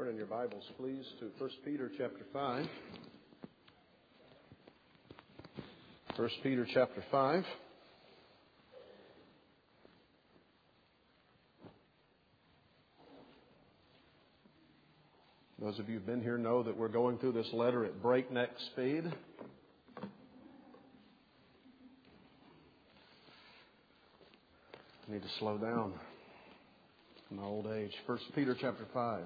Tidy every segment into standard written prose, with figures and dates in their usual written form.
Turn in your Bibles, please, to 1 Peter chapter 5. 1 Peter chapter 5. Those of you who've been here know that we're going through this letter at breakneck speed. I need to slow down in my old age. 1 Peter chapter 5.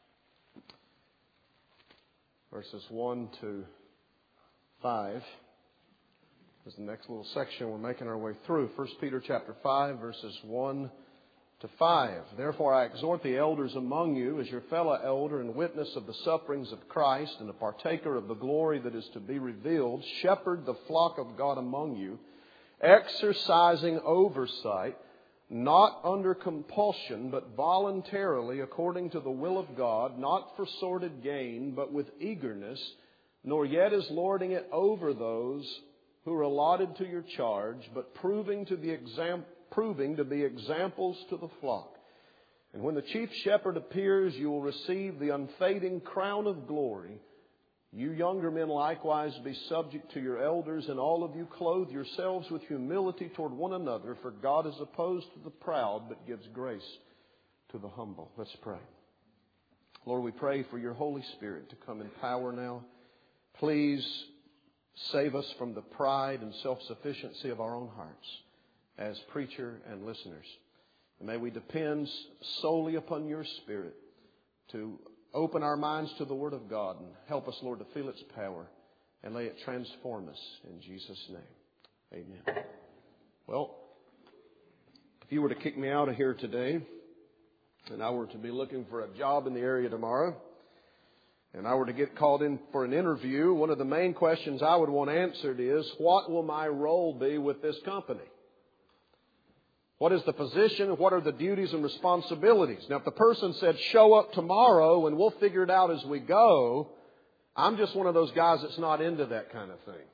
Verses 1 to 5 is the next little section we're making our way through. 1 Peter chapter 5, verses 1 to 5. Therefore I exhort the elders among you, as your fellow elder and witness of the sufferings of Christ and a partaker of the glory that is to be revealed, shepherd the flock of God among you, exercising oversight, not under compulsion, but voluntarily, according to the will of God, not for sordid gain, but with eagerness, nor yet as lording it over those who are allotted to your charge, but proving to be examples to the flock. And when the chief shepherd appears, you will receive the unfading crown of glory. You younger men likewise be subject to your elders, and all of you clothe yourselves with humility toward one another, for God is opposed to the proud, but gives grace to the humble. Let's pray. Lord, we pray for your Holy Spirit to come in power now. Please save us from the pride and self-sufficiency of our own hearts as preacher and listeners. And may we depend solely upon your Spirit to open our minds to the Word of God and help us, Lord, to feel its power and may it transform us in Jesus' name. Amen. Well, if you were to kick me out of here today and I were to be looking for a job in the area tomorrow and I were to get called in for an interview, one of the main questions I would want answered is, what will my role be with this company? What is the position and what are the duties and responsibilities? Now, if the person said, show up tomorrow and we'll figure it out as we go, I'm just one of those guys that's not into that kind of thing.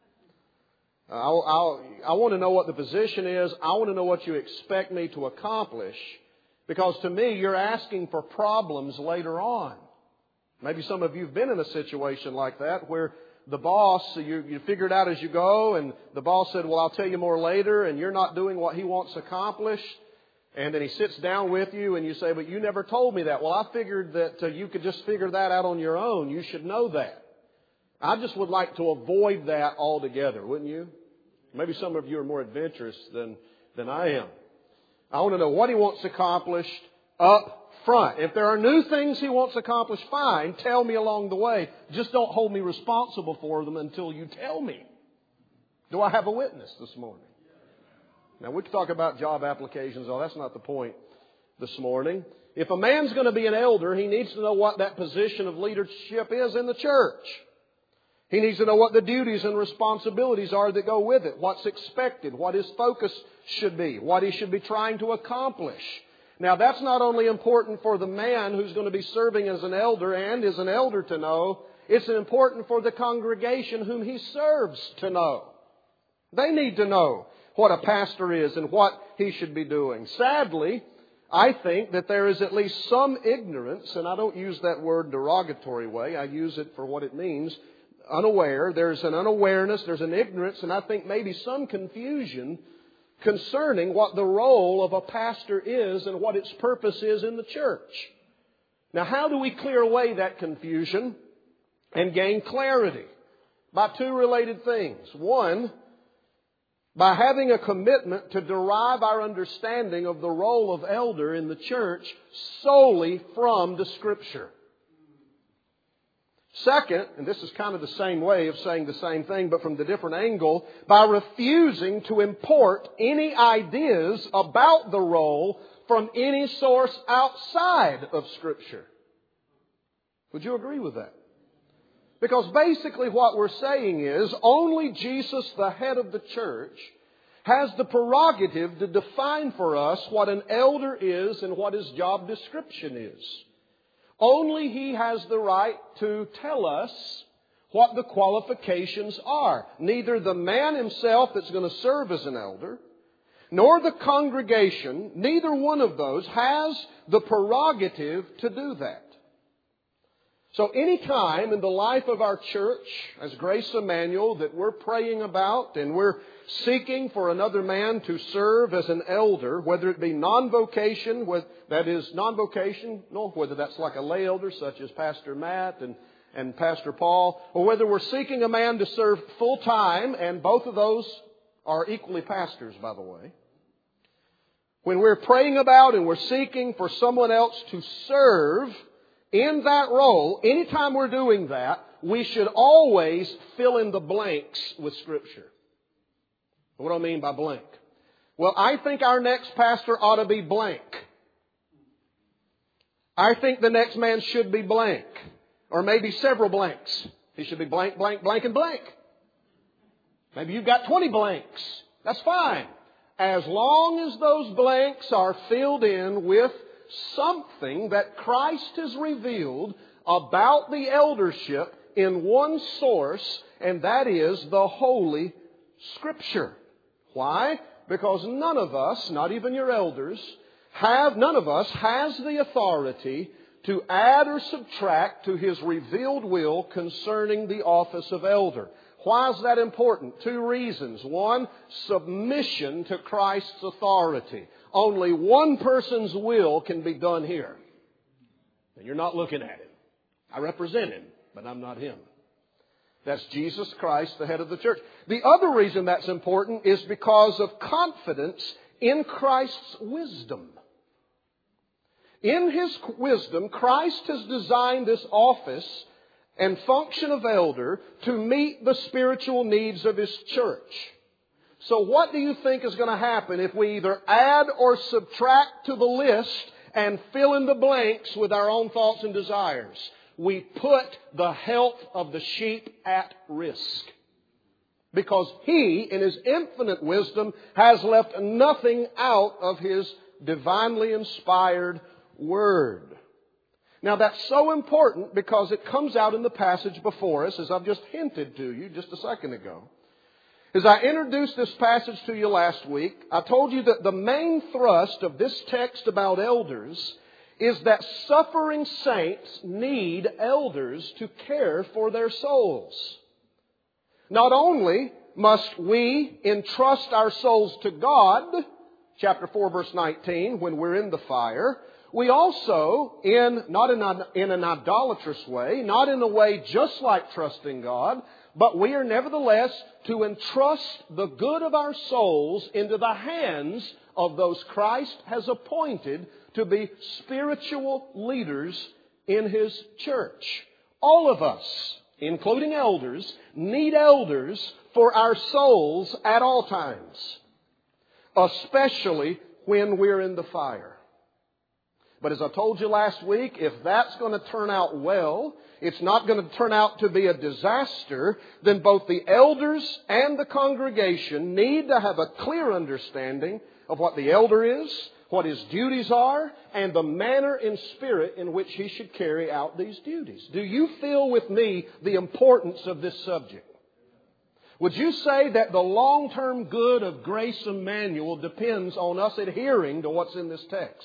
I want to know what the position is. I want to know what you expect me to accomplish. Because to me, you're asking for problems later on. Maybe some of you have been in a situation like that where the boss, you figure it out as you go, and the boss said, well, I'll tell you more later, and you're not doing what he wants accomplished. And then he sits down with you, and you say, but you never told me that. Well, I figured that you could just figure that out on your own. You should know that. I just would like to avoid that altogether, wouldn't you? Maybe some of you are more adventurous than I am. I want to know what he wants accomplished up front. If there are new things he wants accomplished, fine, tell me along the way. Just don't hold me responsible for them until you tell me. Do I have a witness this morning? Now, we can talk about job applications. Oh, that's not the point this morning. If a man's going to be an elder, he needs to know what that position of leadership is in the church. He needs to know what the duties and responsibilities are that go with it, what's expected, what his focus should be, what he should be trying to accomplish. Now, that's not only important for the man who's going to be serving as an elder and is an elder to know, it's important for the congregation whom he serves to know. They need to know what a pastor is and what he should be doing. Sadly, I think that there is at least some ignorance, and I don't use that word derogatory way, I use it for what it means, unaware. There's an unawareness, there's an ignorance, and I think maybe some confusion concerning what the role of a pastor is and what its purpose is in the church. Now, how do we clear away that confusion and gain clarity? By two related things. One, by having a commitment to derive our understanding of the role of elder in the church solely from the Scripture. Second, and this is kind of the same way of saying the same thing, but from the different angle, by refusing to import any ideas about the role from any source outside of Scripture. Would you agree with that? Because basically what we're saying is only Jesus, the head of the church, has the prerogative to define for us what an elder is and what his job description is. Only he has the right to tell us what the qualifications are. Neither the man himself that's going to serve as an elder, nor the congregation, neither one of those has the prerogative to do that. So any time in the life of our church as Grace Emmanuel that we're praying about and we're seeking for another man to serve as an elder, whether it be non-vocation, that is non-vocational, whether that's like a lay elder such as Pastor Matt and Pastor Paul, or whether we're seeking a man to serve full-time, and both of those are equally pastors, by the way. When we're praying about and we're seeking for someone else to serve in that role, anytime we're doing that, we should always fill in the blanks with Scripture. What do I mean by blank? Well, I think our next pastor ought to be blank. I think the next man should be blank. Or maybe several blanks. He should be blank, blank, blank, and blank. Maybe you've got 20 blanks. That's fine. As long as those blanks are filled in with something that Christ has revealed about the eldership in one source, and that is the Holy Scripture. Why? Because none of us, not even your elders, none of us has the authority to add or subtract to His revealed will concerning the office of elder. Why is that important? 2 reasons. 1, submission to Christ's authority. Only one person's will can be done here. And you're not looking at Him. I represent Him, but I'm not Him. That's Jesus Christ, the head of the church. The other reason that's important is because of confidence in Christ's wisdom. In His wisdom, Christ has designed this office and function of elder to meet the spiritual needs of His church. So what do you think is going to happen if we either add or subtract to the list and fill in the blanks with our own thoughts and desires? We put the health of the sheep at risk. Because He, in His infinite wisdom, has left nothing out of His divinely inspired Word. Now that's so important because it comes out in the passage before us, as I've just hinted to you just a second ago. As I introduced this passage to you last week, I told you that the main thrust of this text about elders is that suffering saints need elders to care for their souls. Not only must we entrust our souls to God, chapter 4, verse 19, when we're in the fire, we also, not in an idolatrous way, not in a way just like trusting God, but we are nevertheless to entrust the good of our souls into the hands of those Christ has appointed to be spiritual leaders in His church. All of us, including elders, need elders for our souls at all times, especially when we're in the fire. But as I told you last week, if that's going to turn out well, it's not going to turn out to be a disaster, then both the elders and the congregation need to have a clear understanding of what the elder is, what his duties are, and the manner and spirit in which he should carry out these duties. Do you feel with me the importance of this subject? Would you say that the long-term good of Grace Emmanuel depends on us adhering to what's in this text?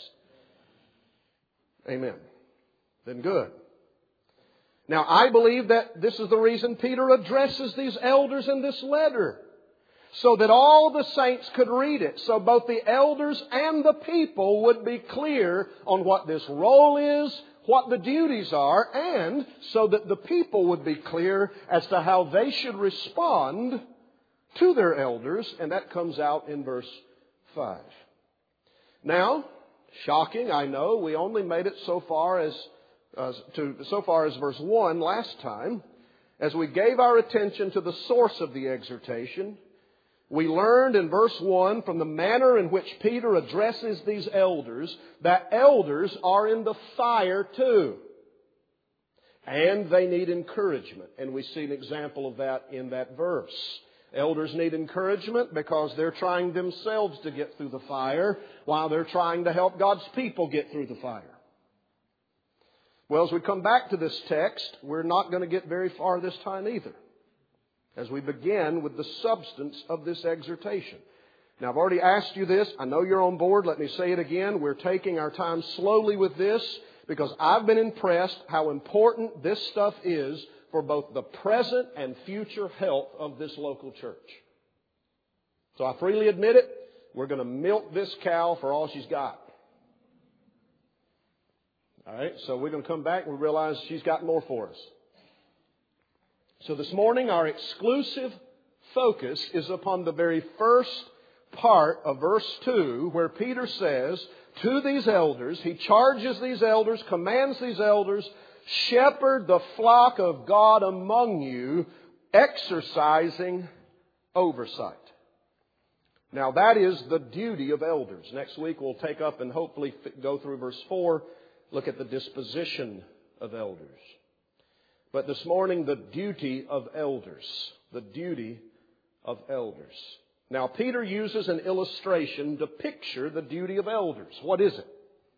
Amen. Then good. Now, I believe that this is the reason Peter addresses these elders in this letter, so that all the saints could read it, so both the elders and the people would be clear on what this role is, what the duties are, and so that the people would be clear as to how they should respond to their elders, and that comes out in verse 5. Now, shocking, I know, we only made it so far as verse 1 last time. As we gave our attention to the source of the exhortation, we learned in verse 1 from the manner in which Peter addresses these elders that elders are in the fire too. And they need encouragement. And we see an example of that in that verse. Elders need encouragement because they're trying themselves to get through the fire while they're trying to help God's people get through the fire. Well, as we come back to this text, we're not going to get very far this time either, as we begin with the substance of this exhortation. Now, I've already asked you this. I know you're on board. Let me say it again. We're taking our time slowly with this because I've been impressed how important this stuff is for both the present and future health of this local church. So I freely admit it, we're going to milk this cow for all she's got. All right, so we're going to come back and we realize she's got more for us. So this morning, our exclusive focus is upon the very first part of verse 2, where Peter says to these elders, he charges these elders, commands these elders, shepherd the flock of God among you, exercising oversight. Now that is the duty of elders. Next week we'll take up and hopefully go through verse 4, look at the disposition of elders. But this morning, the duty of elders. The duty of elders. Now, Peter uses an illustration to picture the duty of elders. What is it?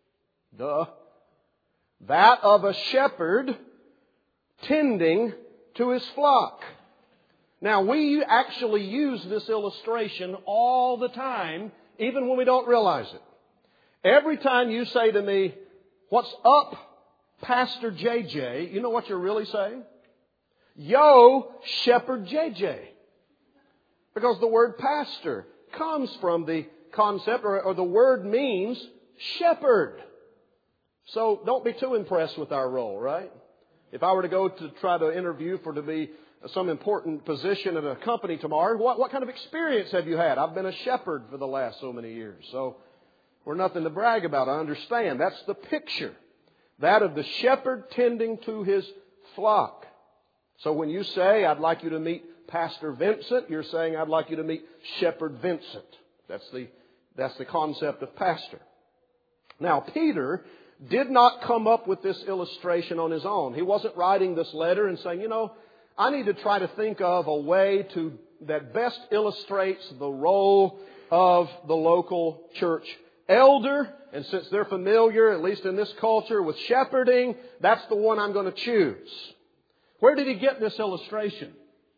That of a shepherd tending to his flock. Now, we actually use this illustration all the time, even when we don't realize it. Every time you say to me, "What's up, Pastor JJ?" you know what you're really saying? "Yo, Shepherd JJ." Because the word pastor comes from the concept, or the word means shepherd. So don't be too impressed with our role, right? If I were to go to try to interview to be some important position at a company tomorrow, what kind of experience have you had? I've been a shepherd for the last so many years. So we're nothing to brag about, I understand. That's the picture. That of the shepherd tending to his flock. So when you say, "I'd like you to meet Pastor Vincent," you're saying, "I'd like you to meet Shepherd Vincent." That's the concept of pastor. Now, Peter did not come up with this illustration on his own. He wasn't writing this letter and saying, I need to try to think of a way that best illustrates the role of the local church elder. And since they're familiar, at least in this culture, with shepherding, that's the one I'm going to choose. Where did he get this illustration?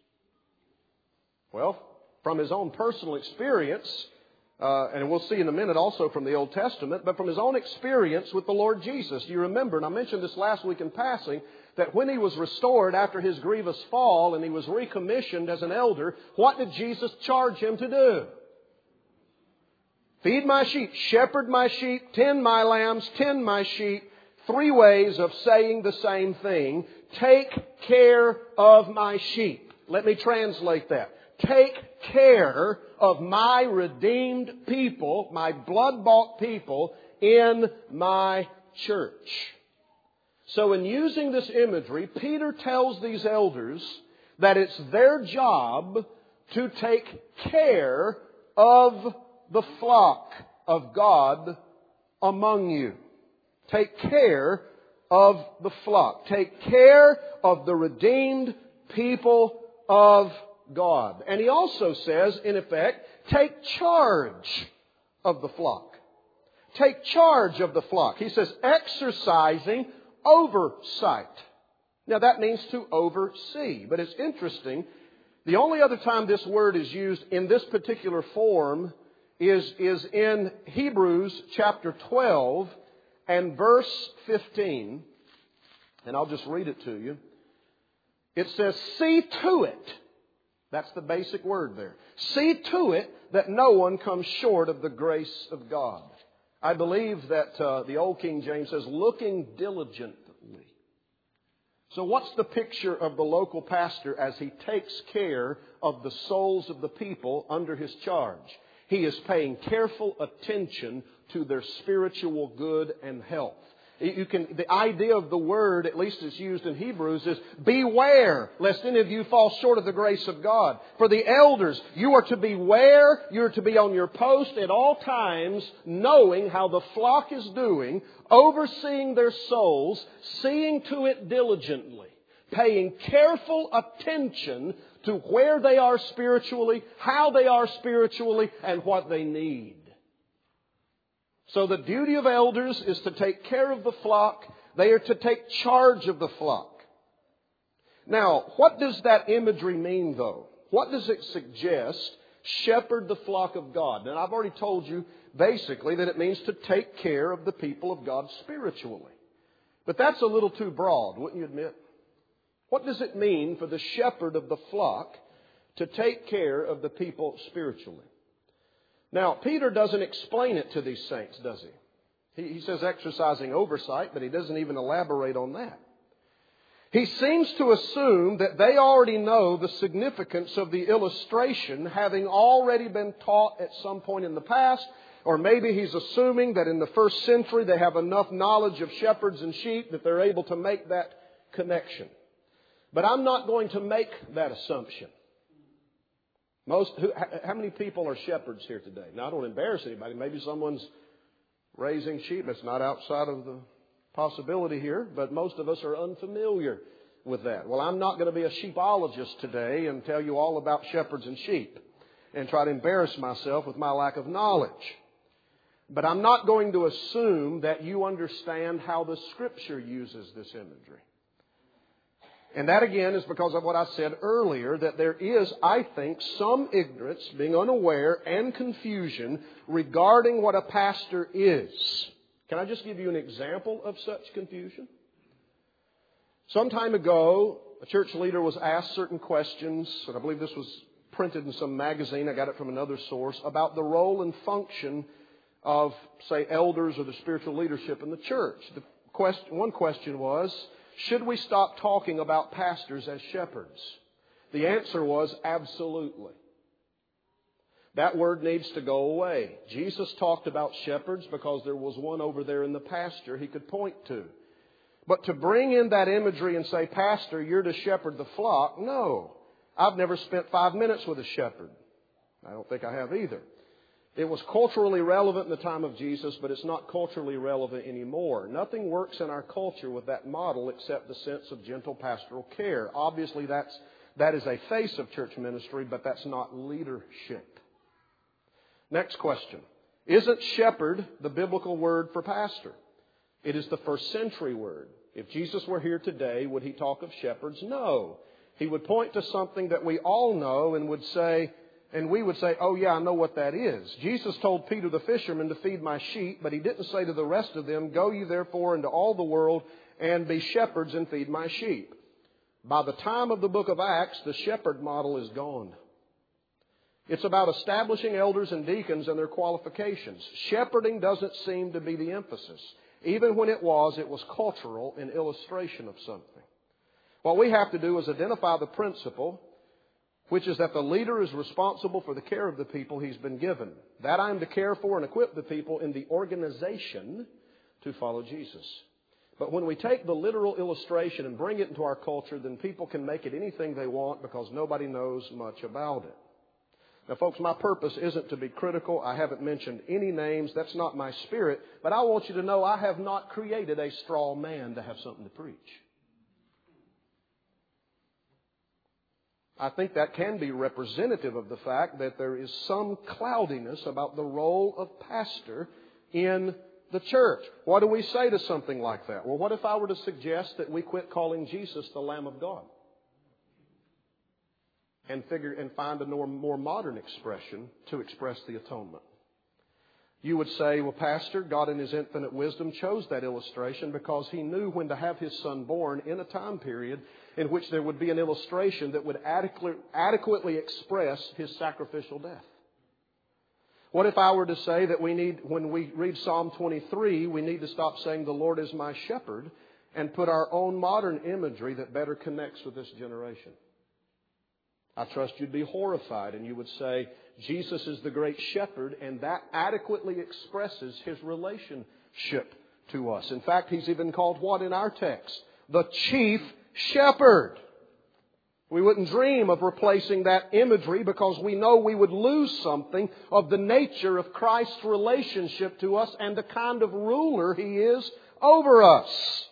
Well, from his own personal experience, and we'll see in a minute also from the Old Testament, but from his own experience with the Lord Jesus. You remember, and I mentioned this last week in passing, that when he was restored after his grievous fall and he was recommissioned as an elder, what did Jesus charge him to do? Feed my sheep, shepherd my sheep, tend my lambs, tend my sheep. 3 ways of saying the same thing. Take care of my sheep. Let me translate that. Take care of my redeemed people, my blood-bought people in my church. So in using this imagery, Peter tells these elders that it's their job to take care of the flock of God among you. Take care of the flock. Take care of the redeemed people of God. And he also says, in effect, take charge of the flock. Take charge of the flock. He says, exercising oversight. Now that means to oversee. But it's interesting, the only other time this word is used in this particular form is in Hebrews chapter 12 and verse 15. And I'll just read it to you. It says, see to it. That's the basic word there. See to it that no one comes short of the grace of God. I believe that the Old King James says, looking diligently. So what's the picture of the local pastor as he takes care of the souls of the people under his charge? He is paying careful attention to their spiritual good and health. The idea of the word, at least as used in Hebrews, is beware lest any of you fall short of the grace of God. For the elders, you are to beware, you are to be on your post at all times, knowing how the flock is doing, overseeing their souls, seeing to it diligently, paying careful attention to where they are spiritually, how they are spiritually, and what they need. So the duty of elders is to take care of the flock. They are to take charge of the flock. Now, what does that imagery mean, though? What does it suggest? Shepherd the flock of God. And I've already told you, basically, that it means to take care of the people of God spiritually. But that's a little too broad, wouldn't you admit? What does it mean for the shepherd of the flock to take care of the people spiritually? Now, Peter doesn't explain it to these saints, does he? He says exercising oversight, but he doesn't even elaborate on that. He seems to assume that they already know the significance of the illustration, having already been taught at some point in the past, or maybe he's assuming that in the first century they have enough knowledge of shepherds and sheep that they're able to make that connection. But I'm not going to make that assumption. How many people are shepherds here today? Now, I don't embarrass anybody. Maybe someone's raising sheep. It's not outside of the possibility here, but most of us are unfamiliar with that. Well, I'm not going to be a sheepologist today and tell you all about shepherds and sheep and try to embarrass myself with my lack of knowledge. But I'm not going to assume that you understand how the Scripture uses this imagery. And that again is because of what I said earlier, that there is, I think, some ignorance, being unaware, and confusion regarding what a pastor is. Can I just give you an example of such confusion? Some time ago, a church leader was asked certain questions, and I believe this was printed in some magazine, I got it from another source, about the role and function of, say, elders or the spiritual leadership in the church. One question was, should we stop talking about pastors as shepherds? The answer was absolutely. That word needs to go away. Jesus talked about shepherds because there was one over there in the pasture he could point to. But to bring in that imagery and say, Pastor, you're to shepherd the flock, no. I've never spent 5 minutes with a shepherd. I don't think I have either. It was culturally relevant in the time of Jesus, but it's not culturally relevant anymore. Nothing works in our culture with that model except the sense of gentle pastoral care. Obviously, that is a face of church ministry, but that's not leadership. Next question. Isn't shepherd the biblical word for pastor? It is the first century word. If Jesus were here today, would he talk of shepherds? No. He would point to something that we all know and we would say, oh yeah, I know what that is. Jesus told Peter the fisherman to feed my sheep, but he didn't say to the rest of them, go ye therefore into all the world and be shepherds and feed my sheep. By the time of the book of Acts, the shepherd model is gone. It's about establishing elders and deacons and their qualifications. Shepherding doesn't seem to be the emphasis. Even when it was cultural in illustration of something. What we have to do is identify the principle, which is that the leader is responsible for the care of the people he's been given. That I'm to care for and equip the people in the organization to follow Jesus. But when we take the literal illustration and bring it into our culture, then people can make it anything they want because nobody knows much about it. Now, folks, my purpose isn't to be critical. I haven't mentioned any names. That's not my spirit. But I want you to know I have not created a straw man to have something to preach. I think that can be representative of the fact that there is some cloudiness about the role of pastor in the church. What do we say to something like that? Well, what if I were to suggest that we quit calling Jesus the Lamb of God? And find a more modern expression to express the atonement. You would say, well, Pastor, God in His infinite wisdom chose that illustration because He knew when to have His Son born in a time period in which there would be an illustration that would adequately express His sacrificial death. What if I were to say that when we read Psalm 23, we need to stop saying the Lord is my shepherd and put our own modern imagery that better connects with this generation? I trust you'd be horrified and you would say, Jesus is the great shepherd, and that adequately expresses His relationship to us. In fact, He's even called what in our text? The chief shepherd. We wouldn't dream of replacing that imagery because we know we would lose something of the nature of Christ's relationship to us and the kind of ruler He is over us.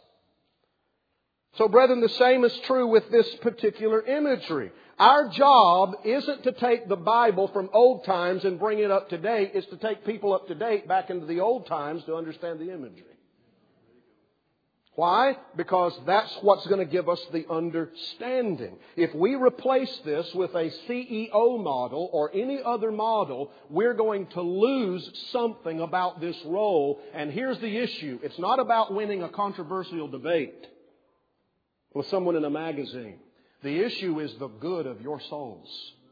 So, brethren, the same is true with this particular imagery. Our job isn't to take the Bible from old times and bring it up to date. It's to take people up to date back into the old times to understand the imagery. Why? Because that's what's going to give us the understanding. If we replace this with a CEO model or any other model, we're going to lose something about this role. And here's the issue. It's not about winning a controversial debate with someone in a magazine. The issue is the good of your souls.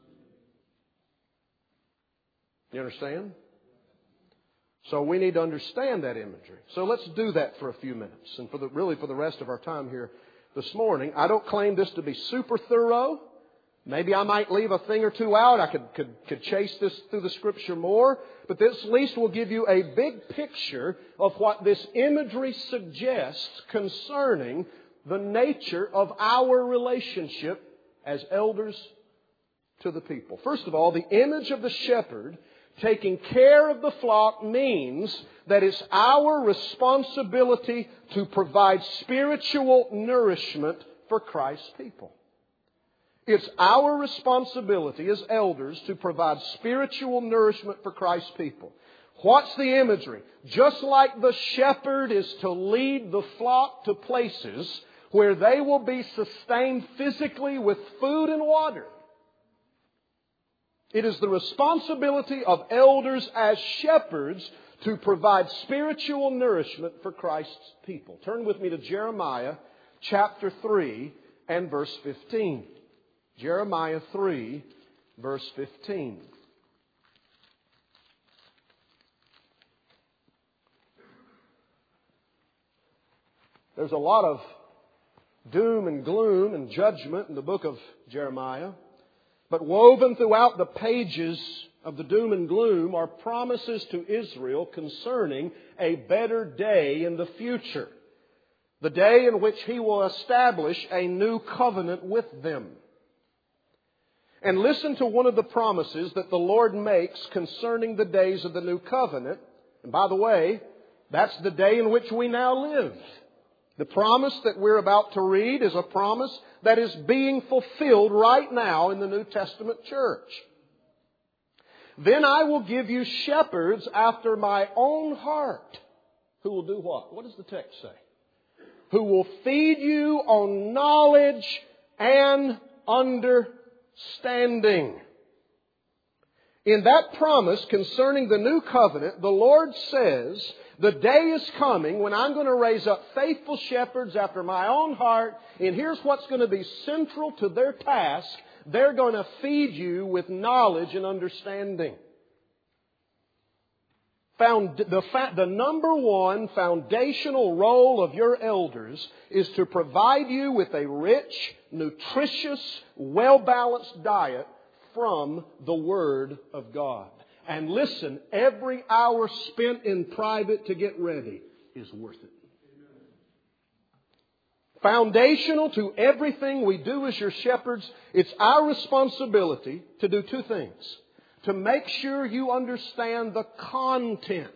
You understand? So we need to understand that imagery. So let's do that for a few minutes. And for the rest of our time here this morning. I don't claim this to be super thorough. Maybe I might leave a thing or two out. I could chase this through the Scripture more. But this at least will give you a big picture of what this imagery suggests concerning the nature of our relationship as elders to the people. First of all, the image of the shepherd taking care of the flock means that it's our responsibility to provide spiritual nourishment for Christ's people. It's our responsibility as elders to provide spiritual nourishment for Christ's people. What's the imagery? Just like the shepherd is to lead the flock to places where they will be sustained physically with food and water. It is the responsibility of elders as shepherds to provide spiritual nourishment for Christ's people. Turn with me to Jeremiah chapter 3 and verse 15. Jeremiah 3, verse 15. There's a lot of doom and gloom and judgment in the book of Jeremiah. But woven throughout the pages of the doom and gloom are promises to Israel concerning a better day in the future. The day in which He will establish a new covenant with them. And listen to one of the promises that the Lord makes concerning the days of the new covenant. And by the way, that's the day in which we now live. The promise that we're about to read is a promise that is being fulfilled right now in the New Testament church. Then I will give you shepherds after my own heart. Who will do what? What does the text say? Who will feed you on knowledge and understanding. In that promise concerning the new covenant, the Lord says, the day is coming when I'm going to raise up faithful shepherds after my own heart. And here's what's going to be central to their task. They're going to feed you with knowledge and understanding. The number one foundational role of your elders is to provide you with a rich, nutritious, well-balanced diet from the Word of God. And listen, every hour spent in private to get ready is worth it. Foundational to everything we do as your shepherds, it's our responsibility to do two things. To make sure you understand the content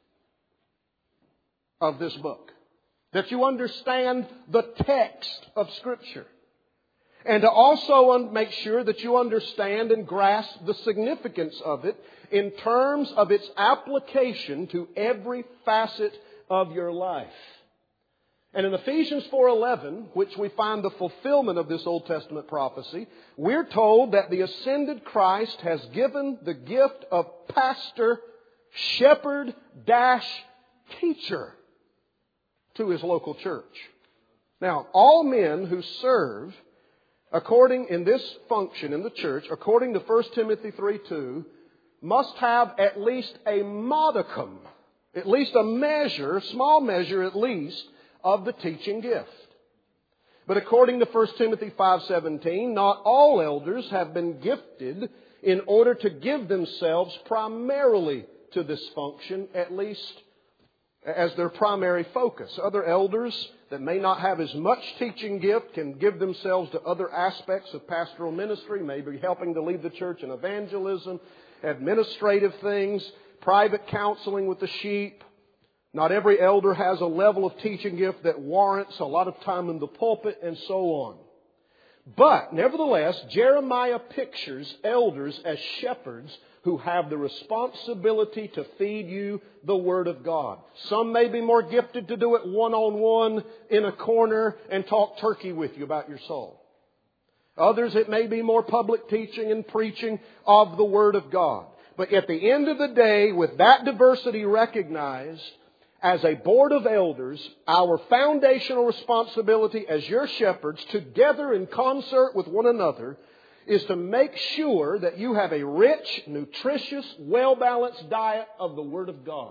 of this book. That you understand the text of Scripture. And to also make sure that you understand and grasp the significance of it in terms of its application to every facet of your life. And in Ephesians 4:11, which we find the fulfillment of this Old Testament prophecy, we're told that the ascended Christ has given the gift of pastor, shepherd, teacher to His local church. Now, all men who serve in this function in the church, according to 1 Timothy 3:2, must have at least a modicum, at least a measure, small measure at least, of the teaching gift. But according to 1 Timothy 5:17, not all elders have been gifted in order to give themselves primarily to this function, at least as their primary focus. Other elders that may not have as much teaching gift can give themselves to other aspects of pastoral ministry, maybe helping to lead the church in evangelism, administrative things, private counseling with the sheep. Not every elder has a level of teaching gift that warrants a lot of time in the pulpit and so on. But nevertheless, Jeremiah pictures elders as shepherds who have the responsibility to feed you the Word of God. Some may be more gifted to do it one-on-one in a corner and talk turkey with you about your soul. Others, it may be more public teaching and preaching of the Word of God. But at the end of the day, with that diversity recognized, as a board of elders, our foundational responsibility as your shepherds, together in concert with one another, is to make sure that you have a rich, nutritious, well-balanced diet of the Word of God.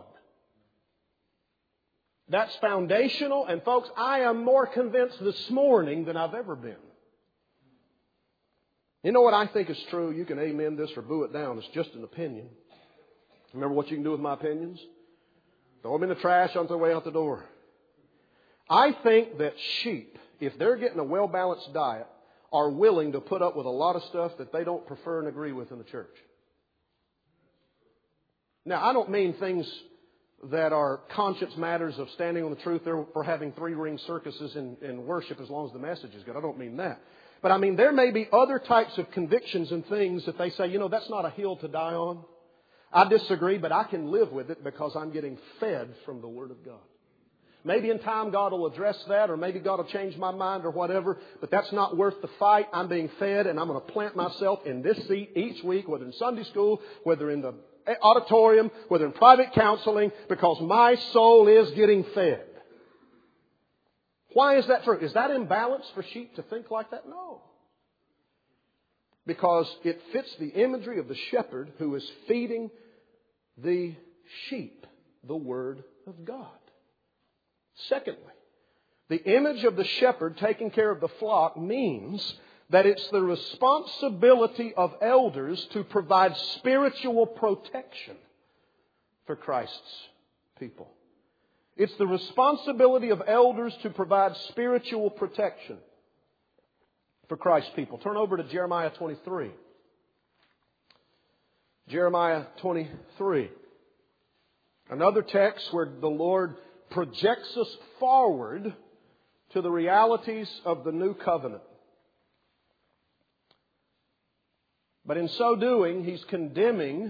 That's foundational, and folks, I am more convinced this morning than I've ever been. You know what I think is true? You can amen this or boo it down. It's just an opinion. Remember what you can do with my opinions? Throw them in the trash on their way out the door. I think that sheep, if they're getting a well-balanced diet, are willing to put up with a lot of stuff that they don't prefer and agree with in the church. Now, I don't mean things that are conscience matters of standing on the truth or having three-ring circuses in worship as long as the message is good. I don't mean that. But I mean, there may be other types of convictions and things that they say, that's not a hill to die on. I disagree, but I can live with it because I'm getting fed from the Word of God. Maybe in time God will address that, or maybe God will change my mind or whatever, but that's not worth the fight. I'm being fed, and I'm going to plant myself in this seat each week, whether in Sunday school, whether in the auditorium, whether in private counseling, because my soul is getting fed. Why is that true? Is that imbalanced for sheep to think like that? No. Because it fits the imagery of the shepherd who is feeding the sheep the Word of God. Secondly, the image of the shepherd taking care of the flock means that it's the responsibility of elders to provide spiritual protection for Christ's people. It's the responsibility of elders to provide spiritual protection for Christ's people. Turn over to Jeremiah 23. Jeremiah 23. Another text where the Lord projects us forward to the realities of the new covenant. But in so doing, He's condemning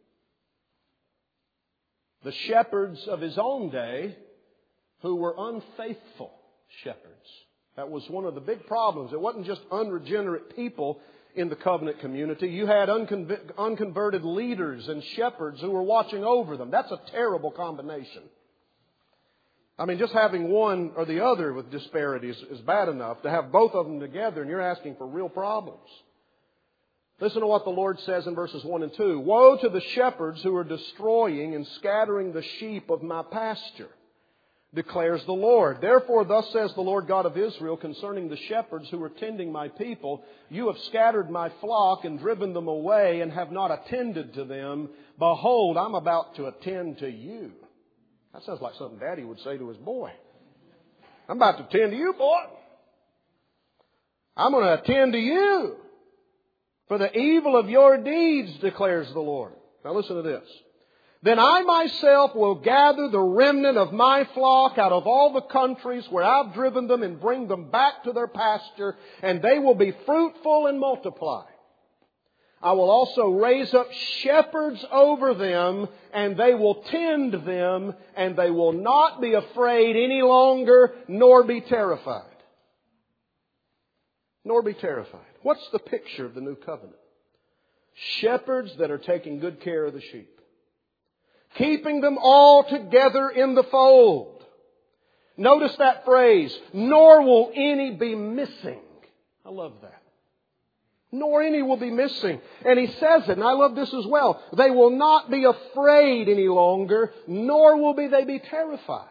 the shepherds of His own day who were unfaithful shepherds. That was one of the big problems. It wasn't just unregenerate people in the covenant community. You had unconverted leaders and shepherds who were watching over them. That's a terrible combination. I mean, just having one or the other with disparities is bad enough. To have both of them together, and you're asking for real problems. Listen to what the Lord says in verses 1 and 2. Woe to the shepherds who are destroying and scattering the sheep of my pasture, declares the Lord. Therefore, thus says the Lord God of Israel concerning the shepherds who are tending my people, you have scattered my flock and driven them away and have not attended to them. Behold, I'm about to attend to you. That sounds like something Daddy would say to his boy. I'm about to attend to you, boy. I'm going to attend to you for the evil of your deeds, declares the Lord. Now listen to this. Then I myself will gather the remnant of my flock out of all the countries where I've driven them and bring them back to their pasture, and they will be fruitful and multiply. I will also raise up shepherds over them, and they will tend them, and they will not be afraid any longer, nor be terrified. Nor be terrified. What's the picture of the new covenant? Shepherds that are taking good care of the sheep. Keeping them all together in the fold. Notice that phrase, nor will any be missing. I love that. Nor any will be missing. And he says it, and I love this as well. They will not be afraid any longer, nor will they be terrified.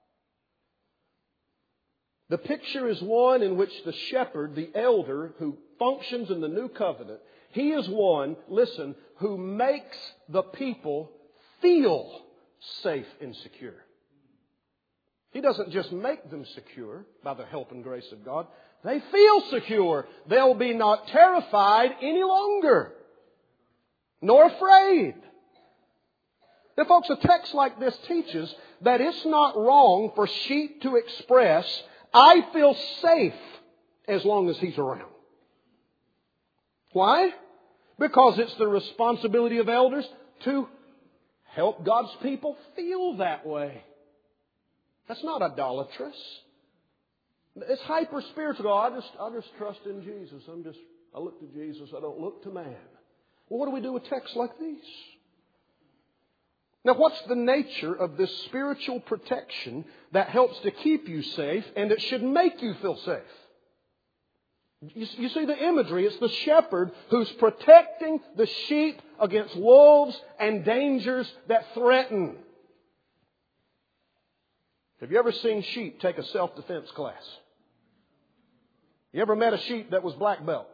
The picture is one in which the shepherd, the elder, who functions in the new covenant, he is one, listen, who makes the people feel safe and secure. He doesn't just make them secure by the help and grace of God. They feel secure. They'll be not terrified any longer, nor afraid. Now, folks, a text like this teaches that it's not wrong for sheep to express, I feel safe as long as he's around. Why? Because it's the responsibility of elders to help God's people feel that way. That's not idolatrous. It's hyper spiritual. I just trust in Jesus. I look to Jesus. I don't look to man. Well, what do we do with texts like these? Now, what's the nature of this spiritual protection that helps to keep you safe and it should make you feel safe? You see the imagery. It's the shepherd who's protecting the sheep against wolves and dangers that threaten. Have you ever seen sheep take a self-defense class? You ever met a sheep that was black belt?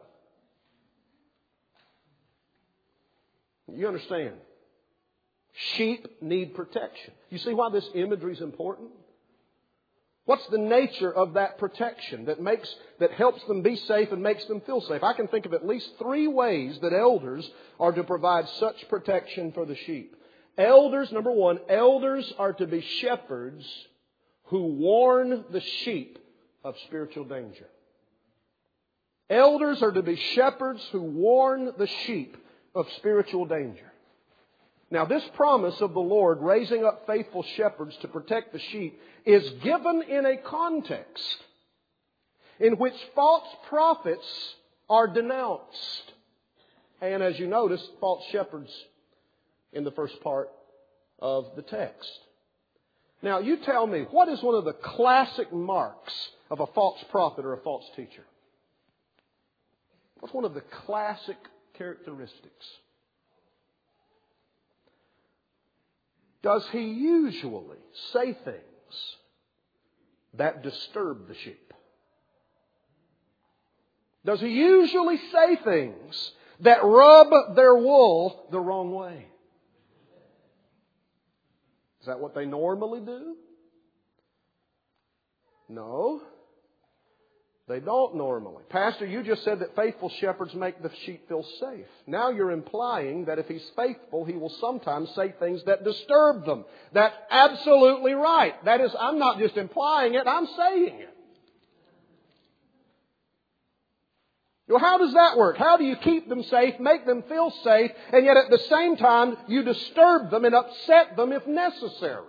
You understand? Sheep need protection. You see why this imagery is important? What's the nature of that protection that helps them be safe and makes them feel safe? I can think of at least 3 ways that elders are to provide such protection for the sheep. Elders, number 1, elders are to be shepherds who warn the sheep of spiritual danger. Elders are to be shepherds who warn the sheep of spiritual danger. Now, this promise of the Lord raising up faithful shepherds to protect the sheep is given in a context in which false prophets are denounced. And as you notice, false shepherds in the first part of the text. Now, you tell me, what is one of the classic marks of a false prophet or a false teacher? What's one of the classic characteristics? Does he usually say things that disturb the sheep? Does he usually say things that rub their wool the wrong way? Is that what they normally do? No. They don't normally. Pastor, you just said that faithful shepherds make the sheep feel safe. Now you're implying that if he's faithful, he will sometimes say things that disturb them. That's absolutely right. That is, I'm not just implying it, I'm saying it. Well, how does that work? How do you keep them safe, make them feel safe, and yet at the same time you disturb them and upset them if necessary?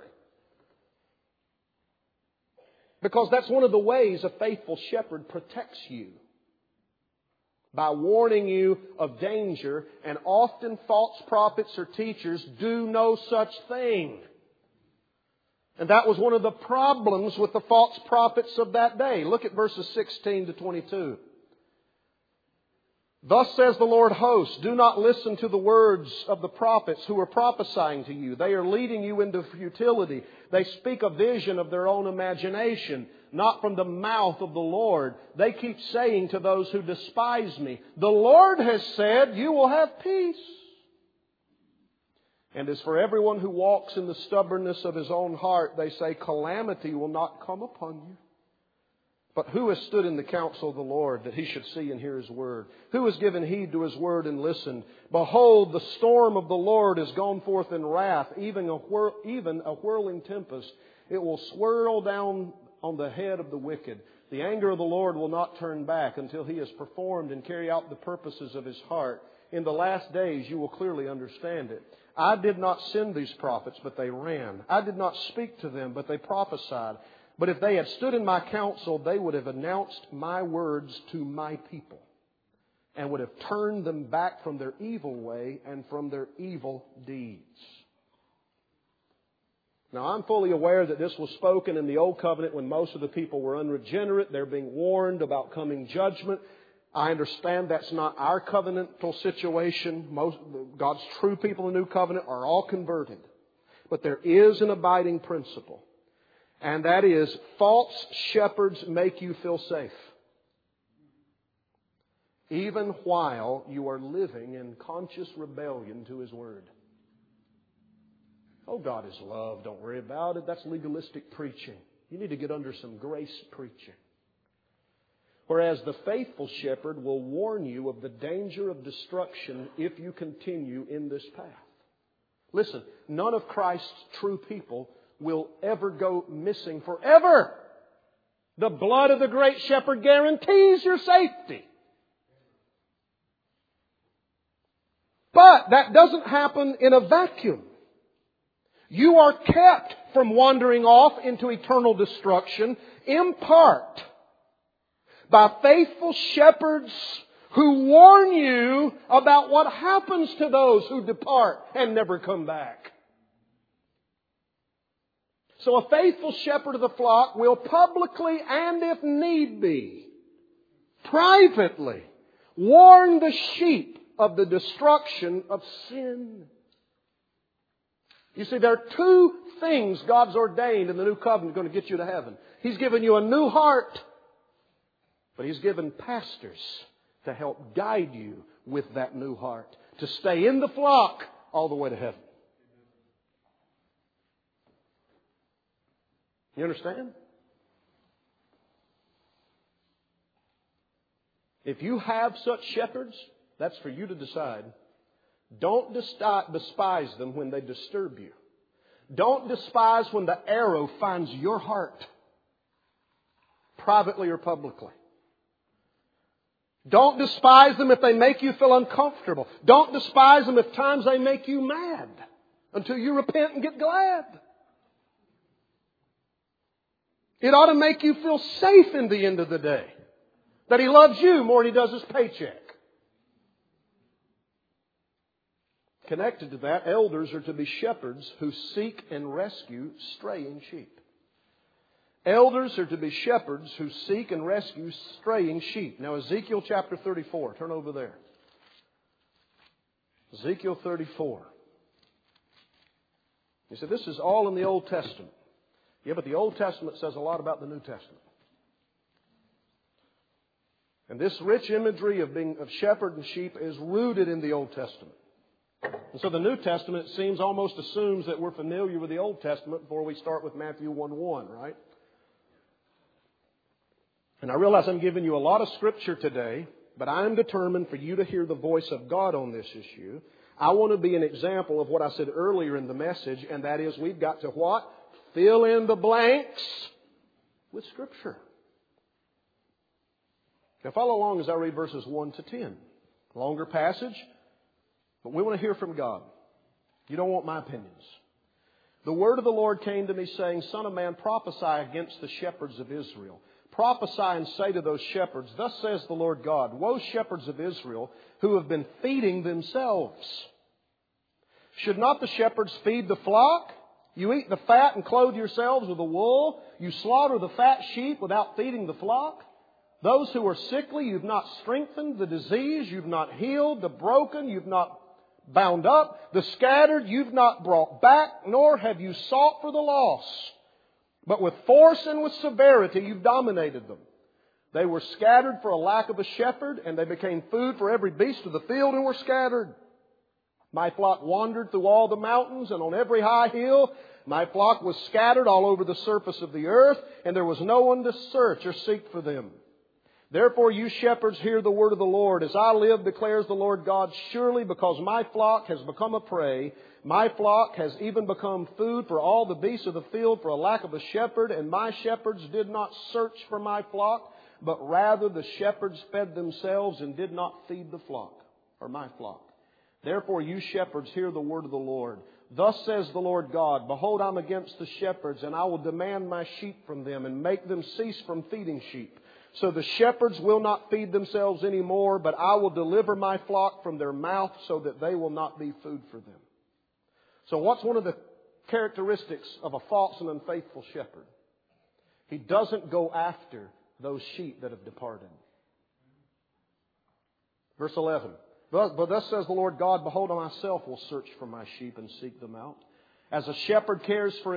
Because that's one of the ways a faithful shepherd protects you. By warning you of danger, and often false prophets or teachers do no such thing. And that was one of the problems with the false prophets of that day. Look at verses 16 to 22. Thus says the Lord hosts, do not listen to the words of the prophets who are prophesying to you. They are leading you into futility. They speak a vision of their own imagination, not from the mouth of the Lord. They keep saying to those who despise me, the Lord has said, you will have peace. And as for everyone who walks in the stubbornness of his own heart, they say, calamity will not come upon you. But who has stood in the counsel of the Lord that he should see and hear his word? Who has given heed to his word and listened? Behold, the storm of the Lord has gone forth in wrath, even a whirling tempest. It will swirl down on the head of the wicked. The anger of the Lord will not turn back until he has performed and carry out the purposes of his heart. In the last days you will clearly understand it. I did not send these prophets, but they ran. I did not speak to them, but they prophesied. But if they had stood in my counsel, they would have announced my words to my people and would have turned them back from their evil way and from their evil deeds. Now, I'm fully aware that this was spoken in the Old Covenant when most of the people were unregenerate. They're being warned about coming judgment. I understand that's not our covenantal situation. God's true people in the New Covenant are all converted. But there is an abiding principle. And that is, false shepherds make you feel safe. Even while you are living in conscious rebellion to His Word. Oh, God is love. Don't worry about it. That's legalistic preaching. You need to get under some grace preaching. Whereas the faithful shepherd will warn you of the danger of destruction if you continue in this path. Listen, none of Christ's true people will ever go missing forever. The blood of the great shepherd guarantees your safety. But that doesn't happen in a vacuum. You are kept from wandering off into eternal destruction in part by faithful shepherds who warn you about what happens to those who depart and never come back. So a faithful shepherd of the flock will publicly and if need be, privately warn the sheep of the destruction of sin. You see, there are two things God's ordained in the new covenant going to get you to heaven. He's given you a new heart, but He's given pastors to help guide you with that new heart, to stay in the flock all the way to heaven. You understand? If you have such shepherds, that's for you to decide. Don't despise them when they disturb you. Don't despise when the arrow finds your heart, privately or publicly. Don't despise them if they make you feel uncomfortable. Don't despise them if times they make you mad, until you repent and get glad. It ought to make you feel safe in the end of the day, that He loves you more than He does His paycheck. Connected to that, elders are to be shepherds who seek and rescue straying sheep. Elders are to be shepherds who seek and rescue straying sheep. Now, Ezekiel chapter 34. Turn over there. Ezekiel 34. You say, this is all in the Old Testament. Yeah, but the Old Testament says a lot about the New Testament. And this rich imagery of shepherd and sheep is rooted in the Old Testament. And so the New Testament, it seems, almost assumes that we're familiar with the Old Testament before we start with Matthew 1:1, right? And I realize I'm giving you a lot of Scripture today, but I am determined for you to hear the voice of God on this issue. I want to be an example of what I said earlier in the message, and that is we've got to what? Fill in the blanks with Scripture. Now follow along as I read verses 1 to 10. Longer passage, but we want to hear from God. You don't want my opinions. The word of the Lord came to me saying, Son of man, prophesy against the shepherds of Israel. Prophesy and say to those shepherds, Thus says the Lord God, Woe shepherds of Israel who have been feeding themselves. Should not the shepherds feed the flock? You eat the fat and clothe yourselves with the wool. You slaughter the fat sheep without feeding the flock. Those who are sickly, you've not strengthened. The diseased, you've not healed. The broken, you've not bound up. The scattered, you've not brought back, nor have you sought for the lost. But with force and with severity, you've dominated them. They were scattered for a lack of a shepherd, and they became food for every beast of the field and were scattered. My flock wandered through all the mountains and on every high hill. My flock was scattered all over the surface of the earth, and there was no one to search or seek for them. Therefore, you shepherds, hear the word of the Lord. As I live, declares the Lord God, surely because my flock has become a prey, my flock has even become food for all the beasts of the field for a lack of a shepherd, and my shepherds did not search for my flock, but rather the shepherds fed themselves and did not feed the flock, or my flock. Therefore, you shepherds, hear the word of the Lord. Thus says the Lord God, Behold, I'm against the shepherds, and I will demand my sheep from them, and make them cease from feeding sheep. So the shepherds will not feed themselves anymore, but I will deliver my flock from their mouth so that they will not be food for them. So what's one of the characteristics of a false and unfaithful shepherd? He doesn't go after those sheep that have departed. Verse 11. But thus says the Lord God, Behold, I myself will search for my sheep and seek them out. As a shepherd cares for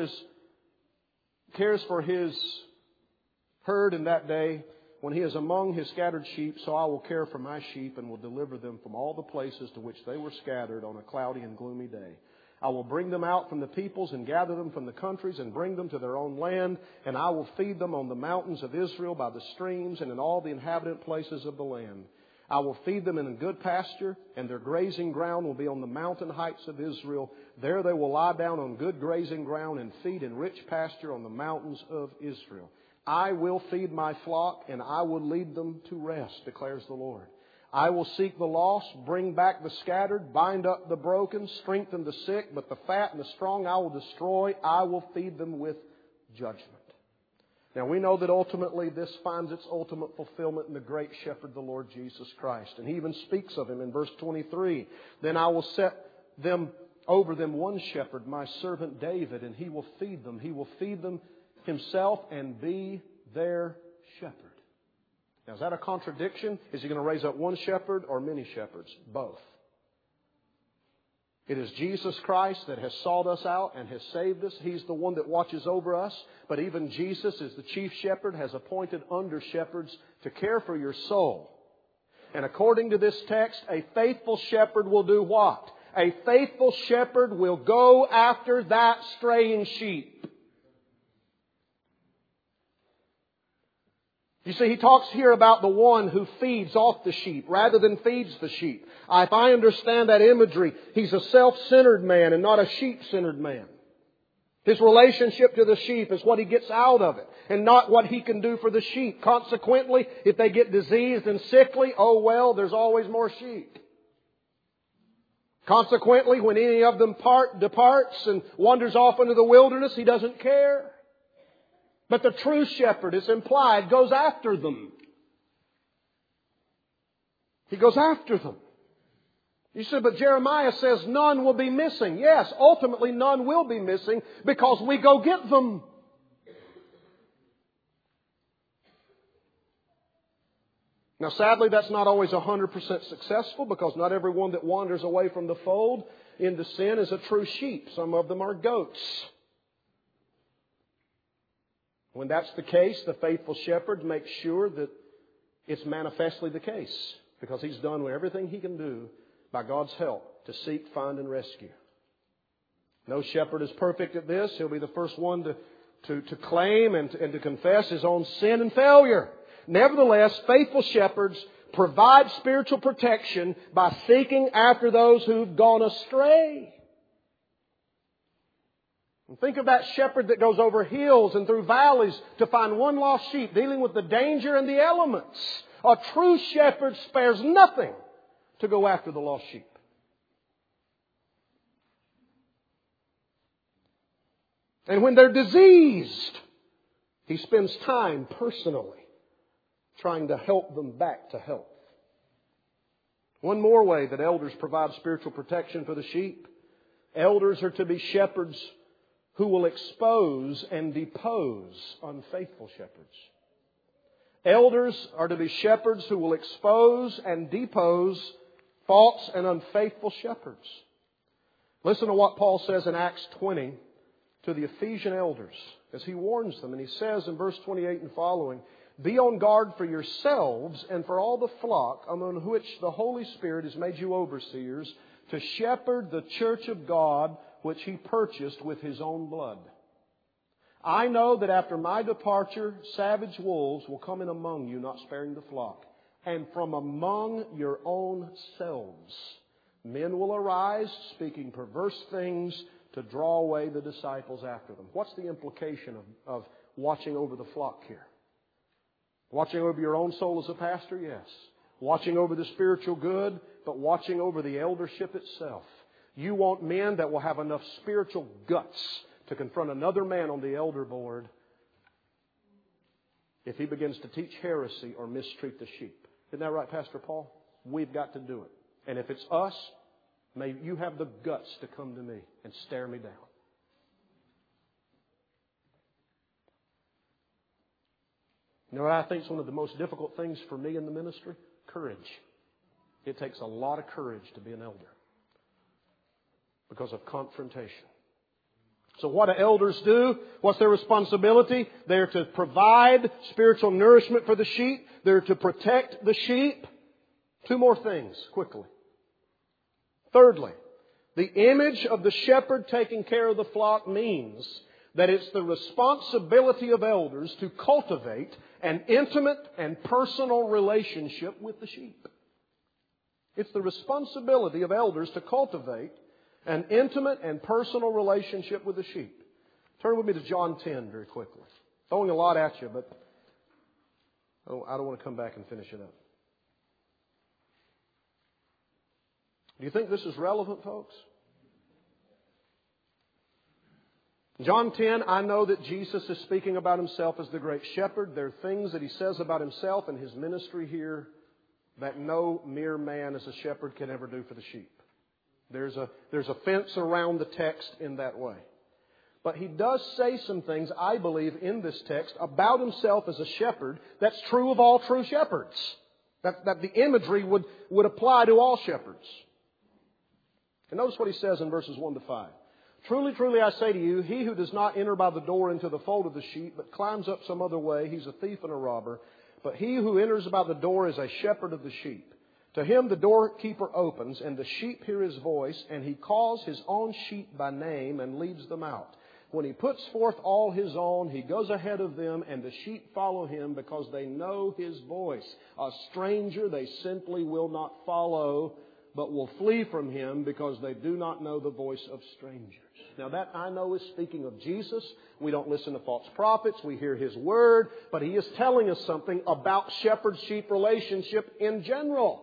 his herd in that day, when he is among his scattered sheep, so I will care for my sheep and will deliver them from all the places to which they were scattered on a cloudy and gloomy day. I will bring them out from the peoples and gather them from the countries and bring them to their own land, and I will feed them on the mountains of Israel by the streams and in all the inhabited places of the land. I will feed them in a good pasture, and their grazing ground will be on the mountain heights of Israel. There they will lie down on good grazing ground and feed in rich pasture on the mountains of Israel. I will feed my flock, and I will lead them to rest, declares the Lord. I will seek the lost, bring back the scattered, bind up the broken, strengthen the sick, but the fat and the strong I will destroy. I will feed them with judgment. Now we know that ultimately this finds its ultimate fulfillment in the great shepherd, the Lord Jesus Christ. And He even speaks of Him in verse 23. Then I will set them over them one shepherd, my servant David, and he will feed them. He will feed them Himself and be their shepherd. Now, is that a contradiction? Is He going to raise up one shepherd or many shepherds? Both. It is Jesus Christ that has sought us out and has saved us. He's the one that watches over us. But even Jesus, as the chief shepherd, has appointed under shepherds to care for your soul. And according to this text, a faithful shepherd will do what? A faithful shepherd will go after that straying sheep. You see, he talks here about the one who feeds off the sheep rather than feeds the sheep. If I understand that imagery, he's a self-centered man and not a sheep-centered man. His relationship to the sheep is what he gets out of it and not what he can do for the sheep. Consequently, if they get diseased and sickly, oh well, there's always more sheep. Consequently, when any of them departs and wanders off into the wilderness, he doesn't care. But the true shepherd, it's implied, goes after them. He goes after them. You said, but Jeremiah says none will be missing. Yes, ultimately none will be missing because we go get them. Now sadly, that's not always 100% successful because not everyone that wanders away from the fold into sin is a true sheep. Some of them are goats. When that's the case, the faithful shepherd makes sure that it's manifestly the case because he's done everything he can do by God's help to seek, find, and rescue. No shepherd is perfect at this. He'll be the first one to claim and to confess his own sin and failure. Nevertheless, faithful shepherds provide spiritual protection by seeking after those who've gone astray. And think of that shepherd that goes over hills and through valleys to find one lost sheep, dealing with the danger and the elements. A true shepherd spares nothing to go after the lost sheep. And when they're diseased, he spends time personally trying to help them back to health. One more way that elders provide spiritual protection for the sheep. Elders are to be shepherds who will expose and depose unfaithful shepherds. Elders are to be shepherds who will expose and depose false and unfaithful shepherds. Listen to what Paul says in Acts 20 to the Ephesian elders as he warns them. And he says in verse 28 and following, "Be on guard for yourselves and for all the flock among which the Holy Spirit has made you overseers to shepherd the church of God which He purchased with His own blood. I know that after my departure, savage wolves will come in among you, not sparing the flock. And from among your own selves, men will arise, speaking perverse things to draw away the disciples after them." What's the implication of watching over the flock here? Watching over your own soul as a pastor? Yes. Watching over the spiritual good, but watching over the eldership itself. You want men that will have enough spiritual guts to confront another man on the elder board if he begins to teach heresy or mistreat the sheep. Isn't that right, Pastor Paul? We've got to do it. And if it's us, may you have the guts to come to me and stare me down. You know what I think is one of the most difficult things for me in the ministry? Courage. It takes a lot of courage to be an elder because of confrontation. So what do elders do? What's their responsibility? They're to provide spiritual nourishment for the sheep. They're to protect the sheep. Two more things, quickly. Thirdly, the image of the shepherd taking care of the flock means that it's the responsibility of elders to cultivate an intimate and personal relationship with the sheep. It's the responsibility of elders to cultivate an intimate and personal relationship with the sheep. Turn with me to John 10 very quickly. Throwing a lot at you, but I don't want to come back and finish it up. Do you think this is relevant, folks? John 10, I know that Jesus is speaking about Himself as the great shepherd. There are things that He says about Himself and His ministry here that no mere man as a shepherd can ever do for the sheep. There's a fence around the text in that way. But He does say some things, I believe, in this text about Himself as a shepherd that's true of all true shepherds. That the imagery would apply to all shepherds. And notice what He says in verses 1 to 5. Truly, truly, I say to you, he who does not enter by the door into the fold of the sheep, but climbs up some other way, he's a thief and a robber. But he who enters by the door is a shepherd of the sheep. To him the doorkeeper opens, and the sheep hear his voice, and he calls his own sheep by name and leads them out. When he puts forth all his own, he goes ahead of them, and the sheep follow him because they know his voice. A stranger they simply will not follow, but will flee from him because they do not know the voice of strangers. Now that, I know, is speaking of Jesus. We don't listen to false prophets. We hear His Word. But He is telling us something about shepherd-sheep relationship in general.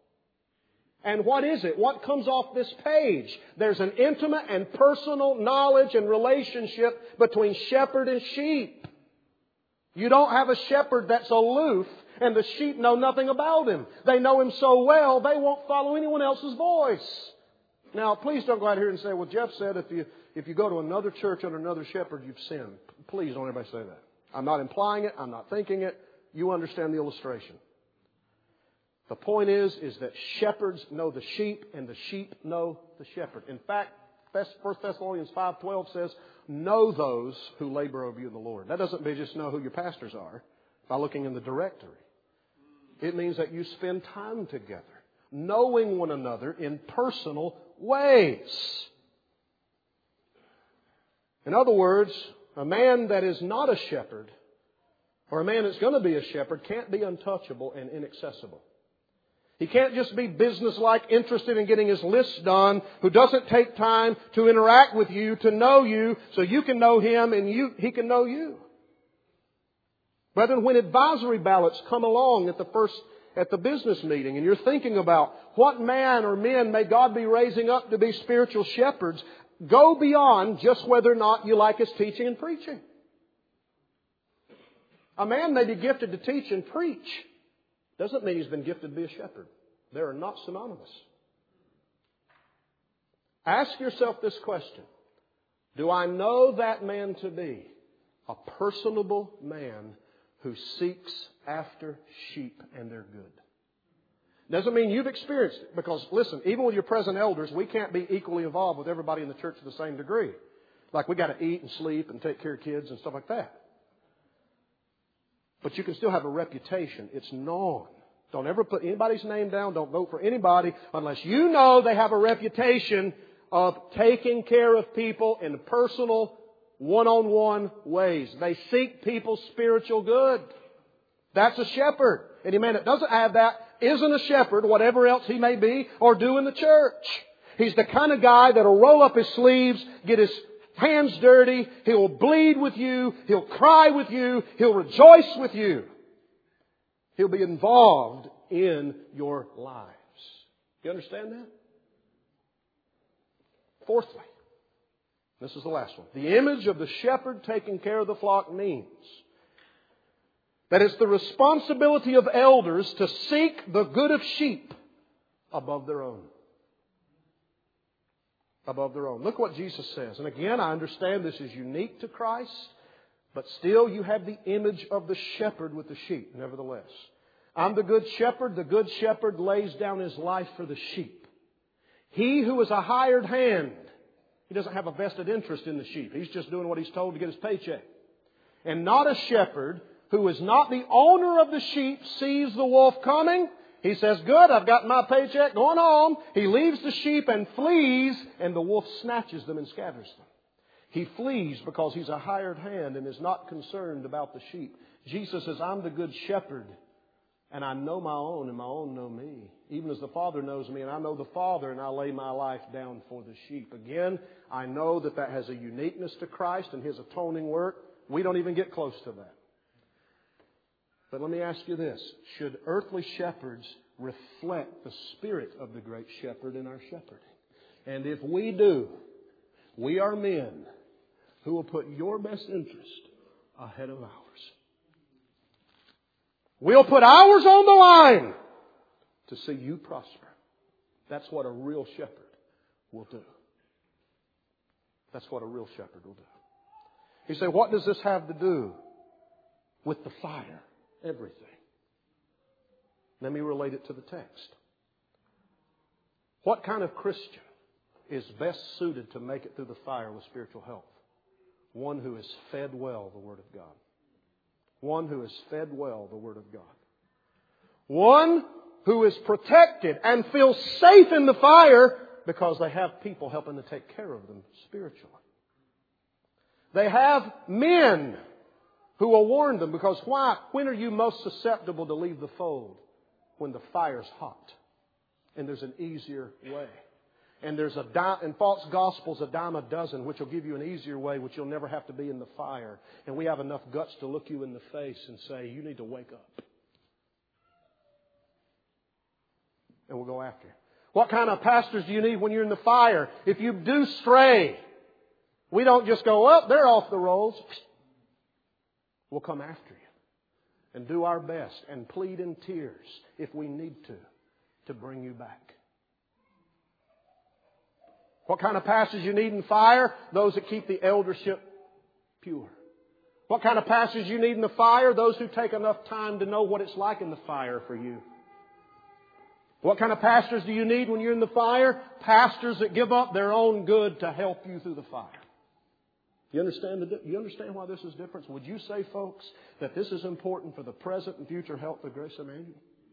And what is it? What comes off this page? There's an intimate and personal knowledge and relationship between shepherd and sheep. You don't have a shepherd that's aloof and the sheep know nothing about him. They know him so well, they won't follow anyone else's voice. Now, please don't go out here and say, well, Jeff said if you go to another church under another shepherd, you've sinned. Please don't everybody say that. I'm not implying it. I'm not thinking it. You understand the illustration. The point is that shepherds know the sheep and the sheep know the shepherd. In fact, 1 Thessalonians 5:12 says, know those who labor over you in the Lord. That doesn't mean just know who your pastors are by looking in the directory. It means that you spend time together, knowing one another in personal ways. In other words, a man that is not a shepherd, or a man that's going to be a shepherd, can't be untouchable and inaccessible. He can't just be businesslike, interested in getting his list done, who doesn't take time to interact with you, to know you, so you can know him and he can know you. Brethren, when advisory ballots come along at the business meeting, and you're thinking about what man or men may God be raising up to be spiritual shepherds, go beyond just whether or not you like his teaching and preaching. A man may be gifted to teach and preach. Doesn't mean he's been gifted to be a shepherd. They are not synonymous. Ask yourself this question. Do I know that man to be a personable man who seeks after sheep and their good? Doesn't mean you've experienced it. Because, listen, even with your present elders, we can't be equally involved with everybody in the church to the same degree. Like we got to eat and sleep and take care of kids and stuff like that. But you can still have a reputation. It's known. Don't ever put anybody's name down. Don't vote for anybody unless you know they have a reputation of taking care of people in personal, one-on-one ways. They seek people's spiritual good. That's a shepherd. Any man that doesn't have that isn't a shepherd, whatever else he may be or do in the church. He's the kind of guy that'll roll up his sleeves, get his hands dirty. He'll bleed with you. He'll cry with you. He'll rejoice with you. He'll be involved in your lives. You understand that? Fourthly, this is the last one. The image of the shepherd taking care of the flock means that it's the responsibility of elders to seek the good of sheep above their own. Above their own. Look what Jesus says. And again, I understand this is unique to Christ, but still you have the image of the shepherd with the sheep, nevertheless. I'm the good shepherd. The good shepherd lays down his life for the sheep. He who is a hired hand, he doesn't have a vested interest in the sheep. He's just doing what he's told to get his paycheck. And not a shepherd who is not the owner of the sheep sees the wolf coming. He says, good, I've got my paycheck, going home. He leaves the sheep and flees, and the wolf snatches them and scatters them. He flees because he's a hired hand and is not concerned about the sheep. Jesus says, I'm the good shepherd, and I know my own, and my own know me. Even as the Father knows me, and I know the Father, and I lay my life down for the sheep. Again, I know that has a uniqueness to Christ and His atoning work. We don't even get close to that. But let me ask you this. Should earthly shepherds reflect the spirit of the great shepherd in our shepherding. And if we do, we are men who will put your best interest ahead of ours. We'll put ours on the line to see you prosper. That's what a real shepherd will do. That's what a real shepherd will do. You say, what does this have to do with the fire? Everything. Let me relate it to the text. What kind of Christian is best suited to make it through the fire with spiritual health? One who has fed well the Word of God. One who has fed well the Word of God. One who is protected and feels safe in the fire because they have people helping to take care of them spiritually. They have men who will warn them, because why? When are you most susceptible to leave the fold? When the fire's hot. And there's an easier way. And there's in false gospels a dime a dozen, which will give you an easier way, which you'll never have to be in the fire. And we have enough guts to look you in the face and say, you need to wake up. And we'll go after you. What kind of pastors do you need when you're in the fire? If you do stray, we don't just go, well, they're off the rolls. We'll come after you and do our best and plead in tears if we need to bring you back. What kind of pastors you need in fire? Those that keep the eldership pure. What kind of pastors you need in the fire? Those who take enough time to know what it's like in the fire for you. What kind of pastors do you need when you're in the fire? Pastors that give up their own good to help you through the fire. You understand why this is different? Would you say, folks, that this is important for the present and future health of Grace Emmanuel?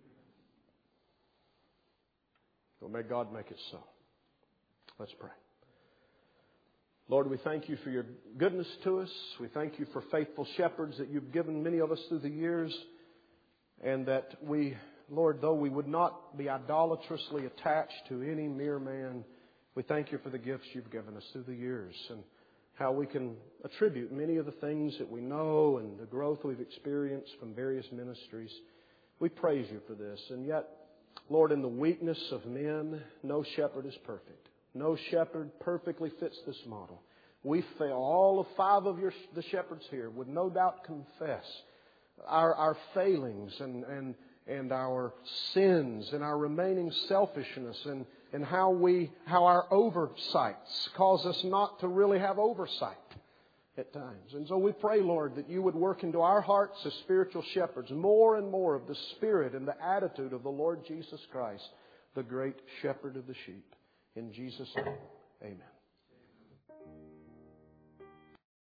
Well, may God make it so. Let's pray. Lord, we thank you for your goodness to us. We thank you for faithful shepherds that you've given many of us through the years. And that we, Lord, though we would not be idolatrously attached to any mere man, we thank you for the gifts you've given us through the years and how we can attribute many of the things that we know and the growth we've experienced from various ministries. We praise you for this. And yet, Lord, in the weakness of men, no shepherd is perfect. No shepherd perfectly fits this model. We fail. All of 5 of the shepherds here would no doubt confess our failings and our sins and our remaining selfishness and how our oversights cause us not to really have oversight at times. And so we pray, Lord, that you would work into our hearts as spiritual shepherds more and more of the spirit and the attitude of the Lord Jesus Christ, the great shepherd of the sheep. In Jesus' name, amen.